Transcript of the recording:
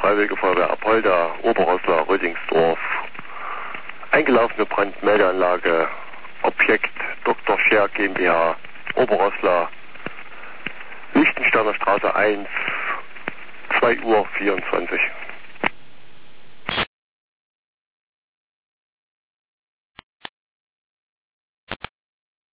Freiwillige Feuerwehr Apolda, Oberoslar, Rödingsdorf. Eingelaufene Brandmeldeanlage, Objekt Dr. Scher GmbH, Oberoslar, Lichtensteiner Straße 1, 2:24 Uhr.